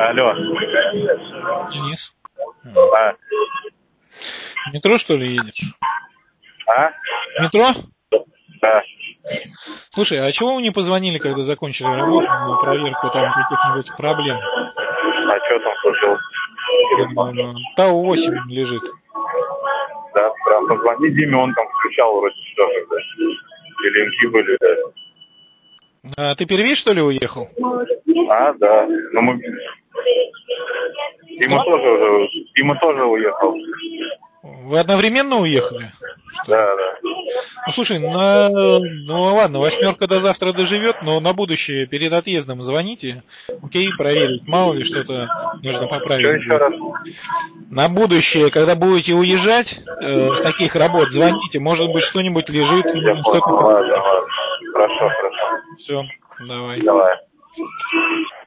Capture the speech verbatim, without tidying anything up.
Алло. Денис. А? В метро, что ли, едешь? А? В метро? Да. Слушай, а чего вы не позвонили, когда закончили работу на проверку там каких-нибудь проблем? А что там случилось? ТАО восемь лежит. Да, прям позвони Диме, он там включал вроде что когда. Или эмки были, да. А ты первей, что ли, уехал? А, да. Ну мы... Дима тоже уже... Дима тоже уехал. Вы одновременно уехали? Что Да, ли? да. Ну, слушай, на... ну ладно, восьмерка до завтра доживет, но на будущее перед отъездом звоните. Окей, проверить, мало ли что-то нужно Что поправить еще будет. раз? На будущее, когда будете уезжать э, с таких работ, звоните, может быть, что-нибудь лежит, Я нужно понял, что-то ладно, поправить. ладно. Хорошо, хорошо. Все, давай. Давай.